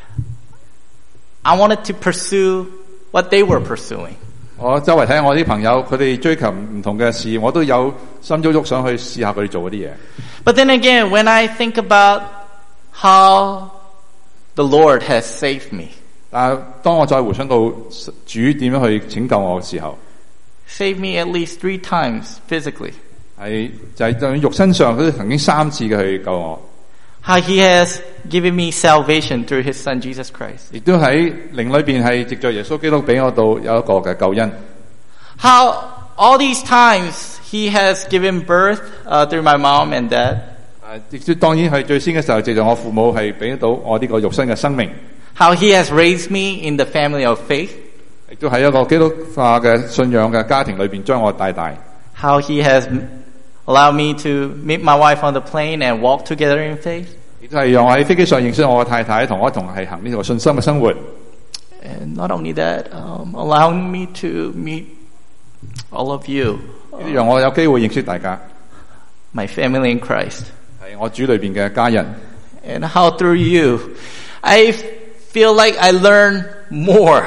I wanted to pursue what they were pursuing. 我周圍睇下我啲朋友，佢哋追求唔同嘅事，我都有心喐喐想去試下佢哋做嗰啲嘢。 But then again, when I think about how the Lord has saved me, 但係當我再回想到主點樣去拯救我嘅時候， saved me at least 3 times physically. 係就係肉身上都曾經3次嘅去救我， How He has given me salvation through His Son Jesus Christ. 亦都喺靈裏邊係藉着耶穌基督俾我到有一個嘅救恩。 How all these times He has given birth through my mom and dad. 亦都當然係最先嘅時候，藉着我父母係俾到我呢個肉身嘅生命， How He has raised me in the family of faith. 亦都喺一個基督化嘅信仰嘅家庭裏邊將我帶大。 How He has allowed me to meet my wife on the plane and walk together in faith. 亦都係讓我喺飛機上認識我嘅太太，同我一同係行呢個信心嘅生活。 And not only that, allowing me to meet all of you, 讓我有機會認識大家， my family in Christ. 係我主裏邊嘅家人。 And how through you, I feel like I learn more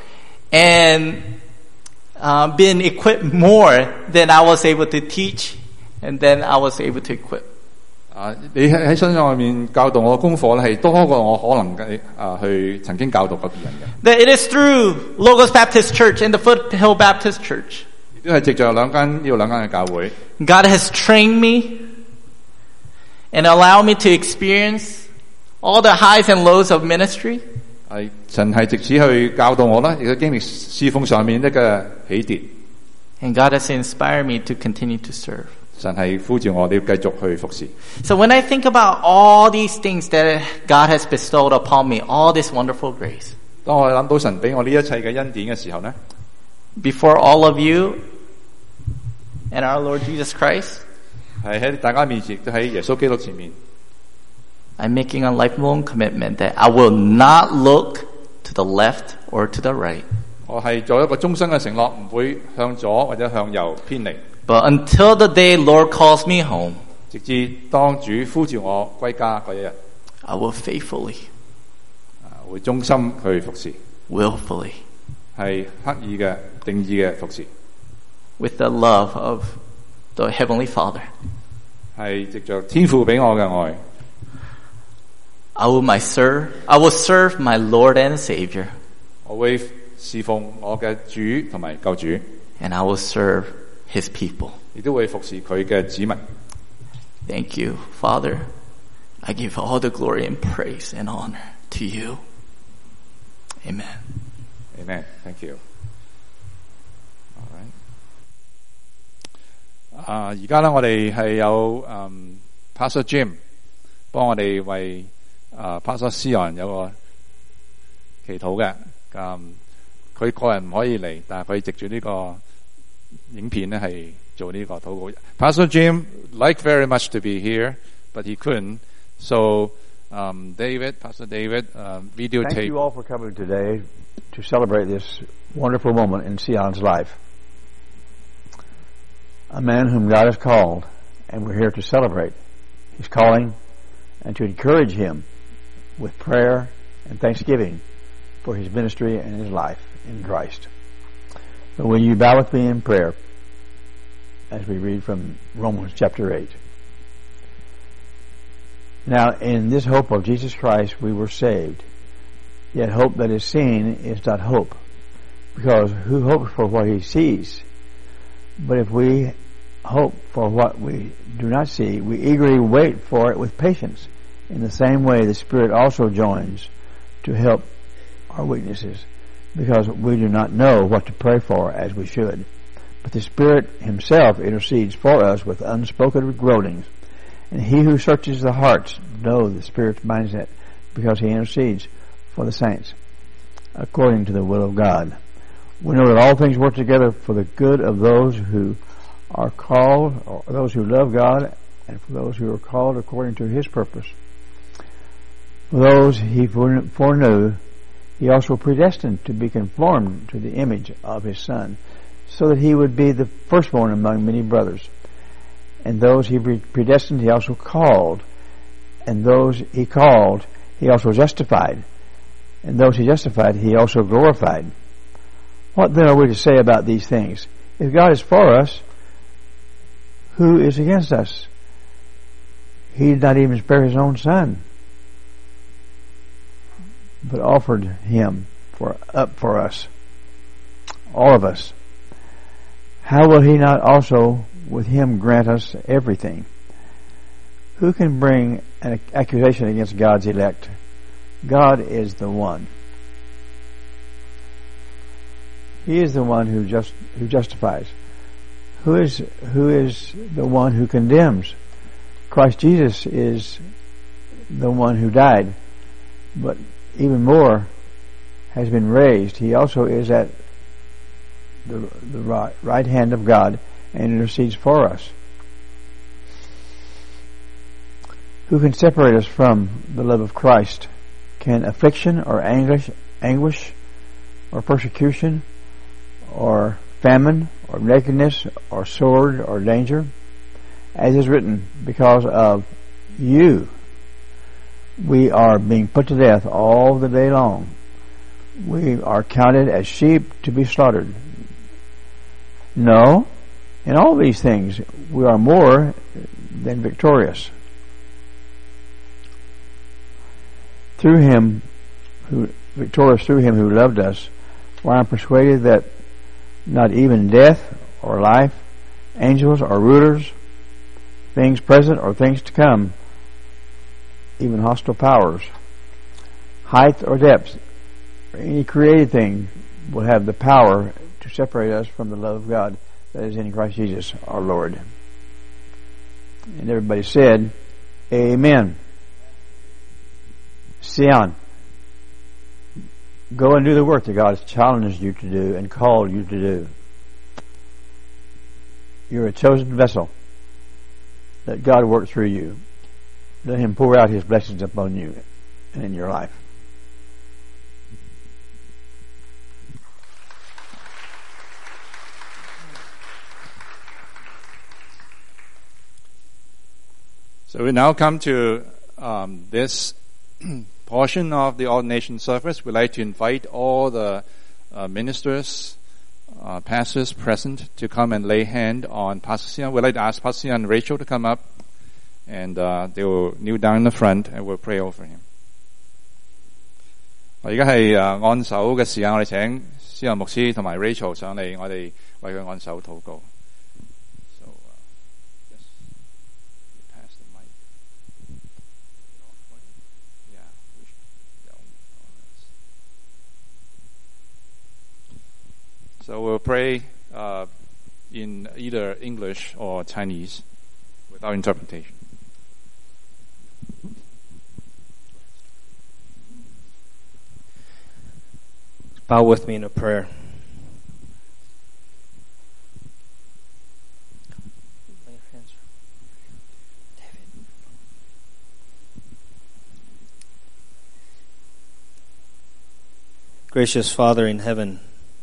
and been equipped more than I was able to teach and then I was able to equip. 你喺身上面教導我嘅功課咧，係多過我可能嘅去曾經教導過別人嘅。 That it is through Logos Baptist Church and the Foothill Baptist Church. 亦都係藉着兩間嘅教會。 God has trained me and allowed me to experience all the highs and lows of ministry. 係神係藉此去教導我啦，亦都經歷侍奉上面一個起跌。 And God has inspired me to continue to serve. 神係呼召我哋要繼續去服侍。 So when I think about all these things that God has bestowed upon me, all this wonderful grace, 當我諗到神俾我呢一切嘅恩典嘅時候呢， before all of you and our Lord Jesus Christ, 係喺大家面前，亦都喺耶穌基督前面。 I'm making a lifelong commitment that I will not look to the left or to the right. 我係做一個終身嘅承諾，唔會向左或者向右偏離， But until the day Lord calls me home, 直至當主呼召我歸家嗰一日， I will faithfully, 會忠心去服侍， willfully, 係刻意嘅定義嘅服侍， with the love of the Heavenly Father, 係藉着天父俾我嘅愛， I will serve my Lord and Savior, 我會侍奉我嘅主同埋救主， and I will serve His people. 亦都會服侍佢嘅子民。 Thank you, Father. I give all the glory and praise and honor to you. Amen. Amen. Thank you. All right. 而家咧，我哋係有Pastor Jim 幫我哋為Pastor Sion 有個祈禱嘅。佢個人唔可以嚟，但係佢藉住呢個影片咧係做呢個禱告。Pastor Jim liked very much to be here, but he couldn't. So, Pastor David, videotape. Thank you all for coming today to celebrate this wonderful moment in Sion's life. A man whom God has called, and we're here to celebrate his calling and to encourage him with prayer and thanksgiving for his ministry and his life in Christ. So will you bow with me in prayer as we read from Romans chapter 8. Now, in this hope of Jesus Christ we were saved. Yet hope that is seen is not hope, because who hopes for what he sees? But if we hope for what we do not see, we eagerly wait for it with patience. In the same way, the Spirit also joins to help our weaknesses, because we do not know what to pray for as we should. but the Spirit himself intercedes for us with unspoken groanings. And he who searches the hearts knows the Spirit's mindset, because he intercedes for the saints according to the will of God. We know that all things work together for the good of those who are called, or those who love God, and for those who are called according to his purpose. For those he foreknew, he also predestined to be conformed to the image of his Son, so that he would be the firstborn among many brothers. And those he predestined, he also called. And those he called, he also justified. And those he justified, he also glorified. What then are we to say about these things? If God is for us, who is against us? He did not even spare his own Son, but offered him up for us, all of us. How will he not also with him grant us everything? Who can bring an accusation against God's elect? God is the one. He is the one who justifies. Who is the one who condemns? Christ Jesus is the one who died, but even more has been raised. He also is at the right hand of God and intercedes for us. Who can separate us from the love of Christ? Can affliction or anguish or persecution or famine or nakedness or sword or danger? As is written, because of you we are being put to death all the day long. We are counted as sheep to be slaughtered. No, in all these things we are more than victorious through him who loved us. For I am persuaded that not even death or life, angels or rulers, things present or things to come, even hostile powers, height or depth, or any created thing will have the power to separate us from the love of God that is in Christ Jesus our Lord. And everybody said, Amen. Sion, go and do the work that God has challenged you to do and called you to do. You're a chosen vessel. Let God work through you. Let him pour out his blessings upon you and in your life. So we now come to this portion of the ordination service. We'd like to invite all the ministers, pastors present to come and lay hand on Pastor Sion. We'd like to ask Pastor Sion and Rachel to come up, and they will kneel down in the front and we'll pray over him. 我而家係按手嘅時間，我哋請司任牧師同埋 Rachel 上嚟，我哋為佢按手禱告。So, yes, pass the mic. Yeah, so we'll pray in either English or Chinese without interpretation. Bow with me in a prayer. Gracious Father in heaven,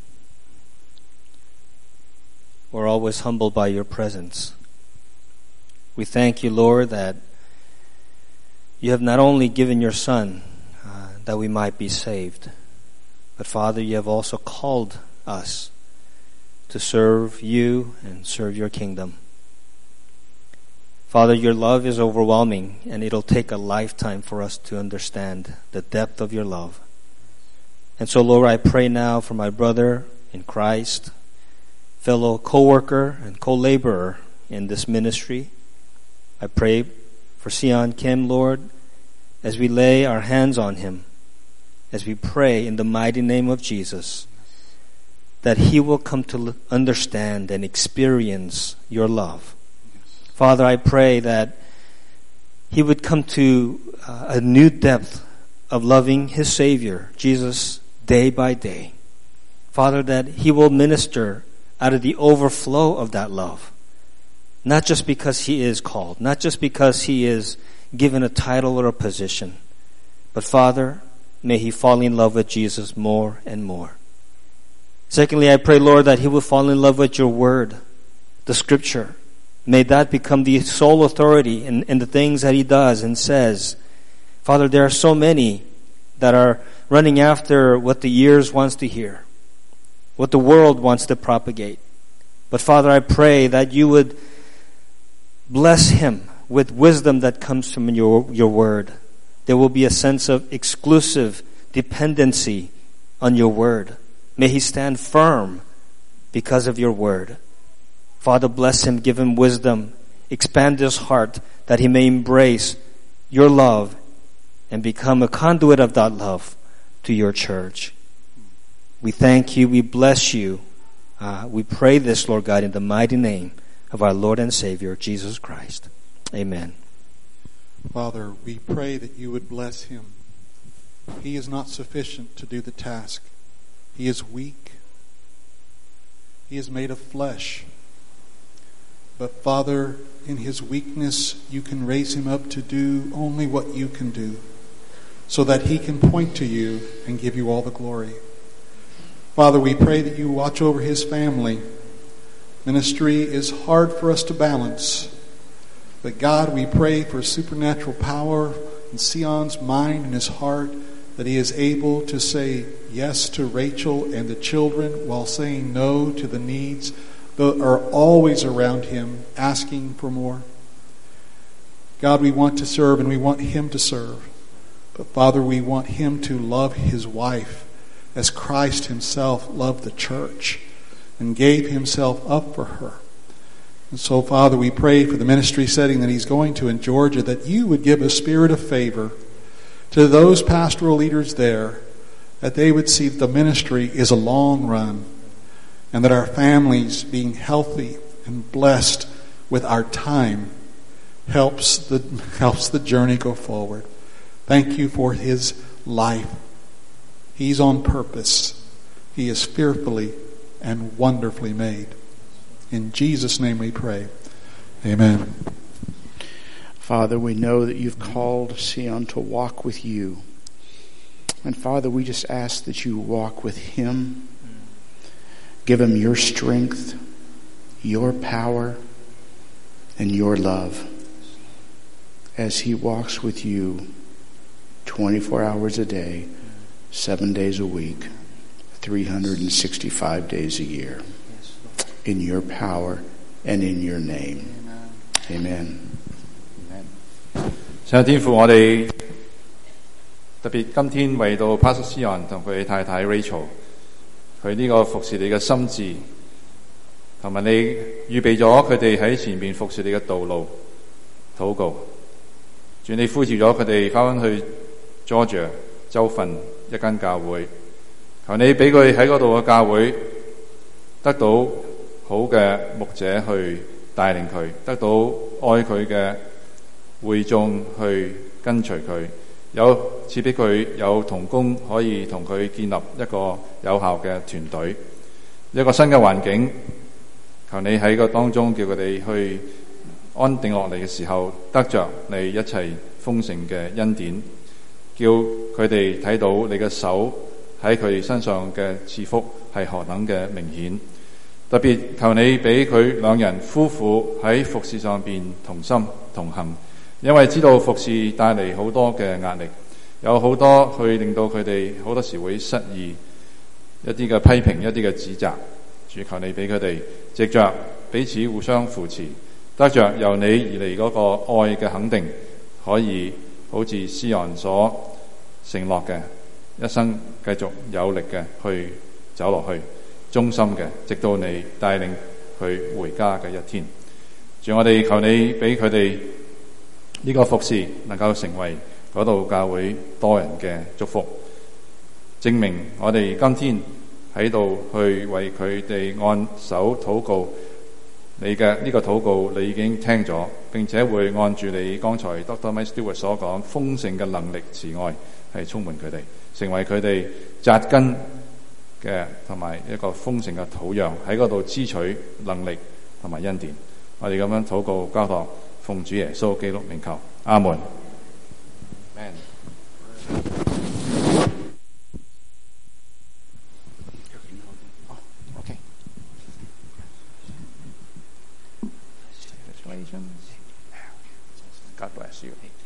we're always humbled by your presence. We thank you, Lord, that you have not only given your Son that we might be saved, but Father, you have also called us to serve you and serve your kingdom. Father, your love is overwhelming, and it'll take a lifetime for us to understand the depth of your love. And so, Lord, I pray now for my brother in Christ, fellow co-worker and co-laborer in this ministry. I pray for Sion Kim, Lord, as we lay our hands on him, as we pray in the mighty name of Jesus. that he will come to understand and experience your love. Father, I pray that he would come to a new depth of loving his Savior, Jesus, day by day. Father, that he will minister out of the overflow of that love. Not just because he is called, not just because he is given a title or a position, but Father, may he fall in love with Jesus more and more. Secondly, I pray, Lord, that he will fall in love with your word, the scripture. May that become the sole authority in the things that he does and says. Father, there are so many that are running after what the ears wants to hear, what the world wants to propagate. But Father, I pray that you would bless him with wisdom that comes from your word. There will be a sense of exclusive dependency on your word. May he stand firm because of your word. Father, bless him, give him wisdom, expand his heart that he may embrace your love and become a conduit of that love to your church. We thank you, we bless you. We pray this, Lord God, in the mighty name of our Lord and Savior, Jesus Christ. Amen. Father, we pray that you would bless him. He is not sufficient to do the task. He is weak. He is made of flesh. But Father, in his weakness, you can raise him up to do only what you can do, so that he can point to you and give you all the glory. Father, we pray that you watch over his family. Ministry is hard for us to balance. But God, we pray for supernatural power in Sion's mind and his heart, that he is able to say yes to Rachel and the children while saying no to the needs that are always around him, asking for more. God, we want to serve and we want him to serve. But Father, we want him to love his wife as Christ himself loved the church and gave himself up for her. And so, Father, we pray for the ministry setting that he's going to in Georgia, that you would give a spirit of favor to those pastoral leaders there, that they would see that the ministry is a long run, and that our families being healthy and blessed with our time helps the journey go forward. Thank you for his life. He's on purpose. He is fearfully and wonderfully made. In Jesus' name we pray. Amen. Father, we know that you've called Sion to walk with you. And Father, we just ask that you walk with him. Give him your strength, your power, and your love as he walks with you 24 hours a day, 7 days a week, 365 days a year. In your power and in your name. Amen. 上天父，我哋特別今天為到 Pastor Sion 同佢太太 Rachel 佢呢個服侍你嘅心志，同埋你預備咗佢哋喺前面服侍你嘅道路禱告。主，你呼召咗佢哋翻去 Georgia 州份一間教會，求你俾佢喺嗰度嘅教會得到好嘅牧者去帶領佢，得到愛佢嘅會眾去跟隨佢，賜俾佢有同工可以同佢建立一個有效嘅團隊，一個新嘅環境。求你喺個當中叫佢哋去安定落嚟嘅時候，得着你一切豐盛嘅恩典，叫佢哋睇到你嘅手喺佢哋身上嘅賜福係何等嘅明顯。特別求你俾佢兩人夫婦喺服侍上邊同心同行，因為知道服侍帶嚟好多嘅壓力，有好多去令到佢哋好多時會失意，一啲嘅批評，一啲嘅指責。主，求你俾佢哋藉着彼此互相扶持，得着由你而嚟嗰個愛嘅肯定，可以好似詩人所承諾嘅，一生繼續有力嘅去走落去，忠心嘅，直到你帶領佢回家嘅一天。主，我哋求你俾佢哋呢個服侍能夠成為嗰度教會多人嘅祝福，證明我哋今天喺度去為佢哋按手禱告。你嘅呢個禱告你已經聽咗，並且會按住你剛才 Dr. Mike Stewart 所講豐盛嘅能力慈愛係充滿佢哋，成為佢哋扎根嘅同埋一個豐盛嘅土壤，喺嗰度支取能力同埋恩典。我哋咁樣禱告交託，奉主耶穌基督名求，阿門。God bless you.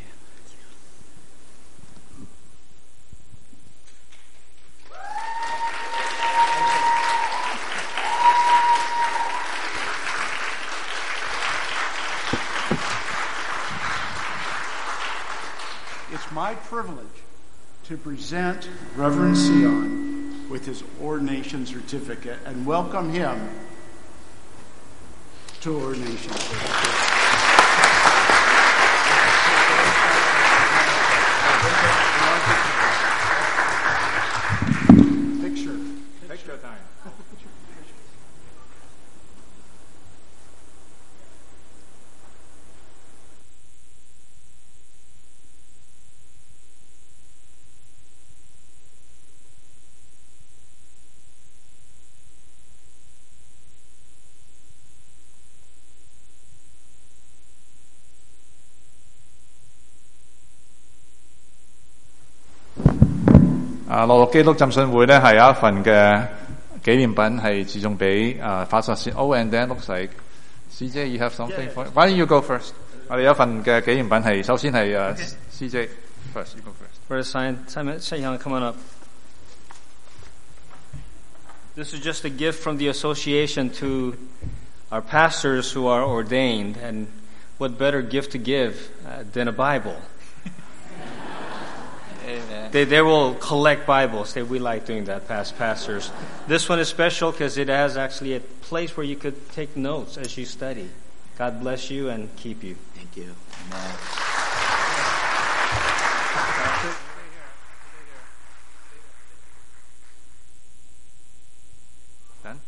It's my privilege to present Reverend Sion with his ordination certificate and welcome him to ordination. Picture time. 樂樂基督浸信會咧係有一份嘅紀念品係自送俾法術師。Oh, and then looks like CJ, you have something for it? Why don't you go first? 我哋有一份嘅紀念品係首先係CJ first. You go first. Brother Simon, come on up. This is just a gift from the association to our pastors who are ordained, and what better gift to give than a Bible? Amen. They will collect Bibles. We like doing that, past pastors. This one is special because it has actually a place where you could take notes as you study. God bless you and keep you. Thank you. Amen. Done?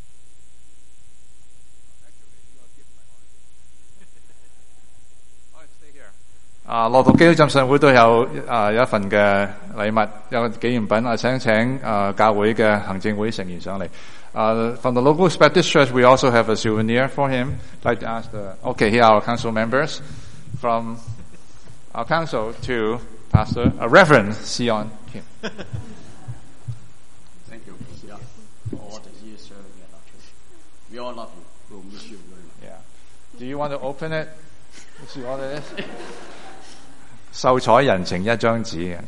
樂道基督浸信會都有有一份嘅禮物，有個紀念品。請教會嘅行政會成員上嚟。From the local Baptist Church, we also have a souvenir for him. I'd like to ask here are our council members. From our council to Pastor Reverend Sion Kim. Thank you, Sion, for all the years serving at our church. We all love you. We'll miss you very much. Yeah. Do you want to open it? You see what it is? 秀才人情一張紙嘅。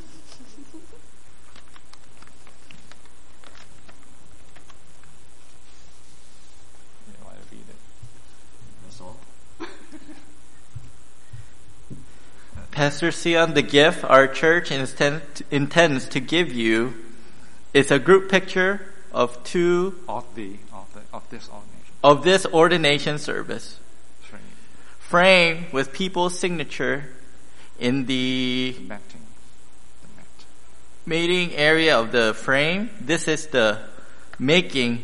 Pastor Sion, the gift our church intends to give you is a group picture of this ordination service, framed with people's signature in the mating area of the frame. This is the making.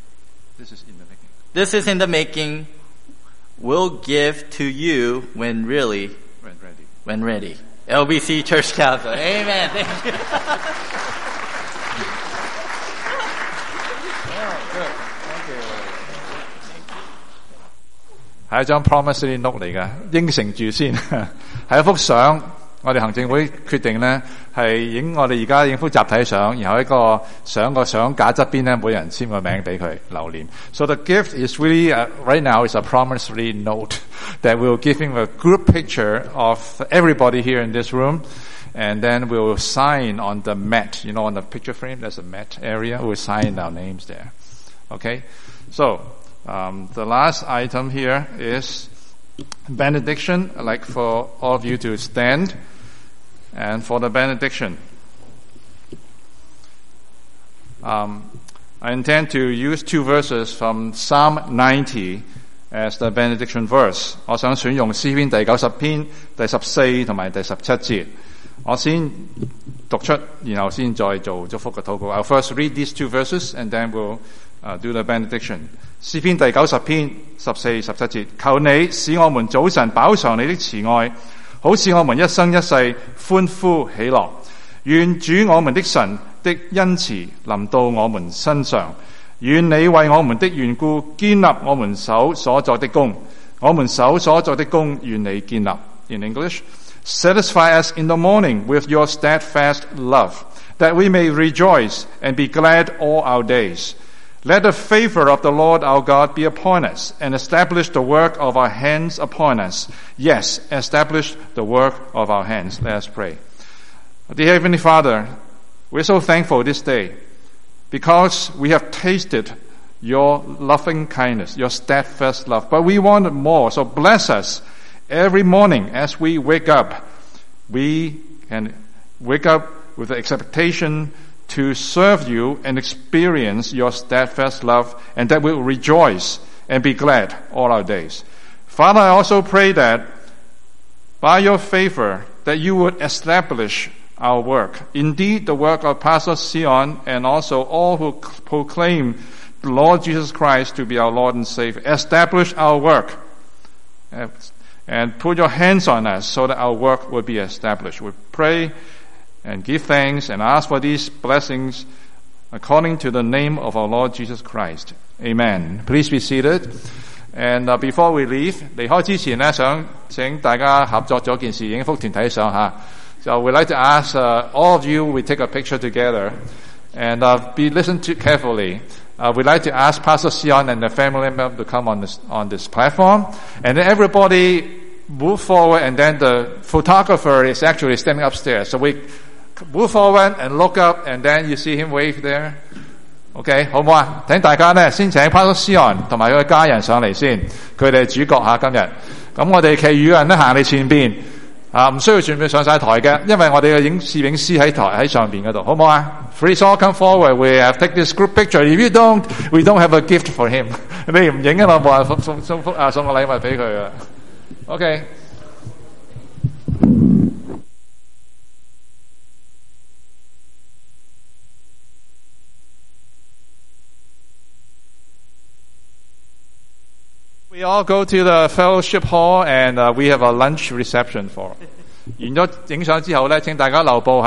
This is in the making. We'll give to you when ready. LBC Church Council. Amen. Thank you. Thank you. 係一張 promissory note 嚟嘅，應承住先。係一幅相，我哋行政會決定咧係影我哋而家影幅集體相，然後一個相架側邊咧，每人簽個名俾佢留念。So the gift is really right now is a promissory note that we'll give him a group picture of everybody here in this room, and then we'll sign on the mat. You know, on the picture frame, there's a mat area. We'll sign our names there. Okay, so the last item here is benediction. I'd like for all of you to stand and for the benediction. I intend to use 2 verses from Psalm 90 as the benediction verse. 我想選用詩篇第90篇第14同埋第17節。我先讀出，然後先再做祝福嘅禱告。I'll first read these 2 verses and then we'll do the benediction. 詩篇第90篇14、17節，求你使我們早晨飽嘗你的慈愛，好似我們一生一世歡呼喜樂。願主我們的神的恩慈臨到我們身上，願你為我們的緣故堅立我們手所作的工，我們手所作的工願你堅立。In English, satisfy us in the morning with your steadfast love, that we may rejoice and be glad all our days. Let the favor of the Lord our God be upon us, and establish the work of our hands upon us. Yes, establish the work of our hands. Let us pray. Dear Heavenly Father, we're so thankful this day because we have tasted your loving kindness, your steadfast love. But we want more, so bless us every morning as we wake up. We can wake up with the expectation to serve you and experience your steadfast love, and that we will rejoice and be glad all our days. Father, I also pray that by your favor that you would establish our work. Indeed, the work of Pastor Sion and also all who proclaim the Lord Jesus Christ to be our Lord and Savior. Establish our work and put your hands on us so that our work will be established. We pray and give thanks and ask for these blessings according to the name of our Lord Jesus Christ. Amen. Please be seated. And before we leave, 離開之前呢，想請大家合作咗件事，影幅團體相吓。So we'd like to ask all of you, we take a picture together and be listened to carefully. We'd like to ask Pastor Sion and the family member to come on this platform, and then everybody move forward, and then the photographer is actually standing upstairs. So we move forward and look up, and then you see him wave there. OK， 好唔好啊？請大家呢先請 Pastor Sion 同埋佢嘅家人上嚟先，佢哋係主角吓今日。咁我哋其餘嘅人咧行你前邊。唔需要全部上晒台嘅，因為我哋嘅攝影師喺上邊嗰度，好唔好啊 ？Please all come forward. We have take this group picture. If you don't, we don't have a gift for him. 你唔影啊，我冇人送個禮物俾佢啊。OK。We all go to the fellowship hall and we have a lunch reception for. 完咗影相之後咧，請大家留步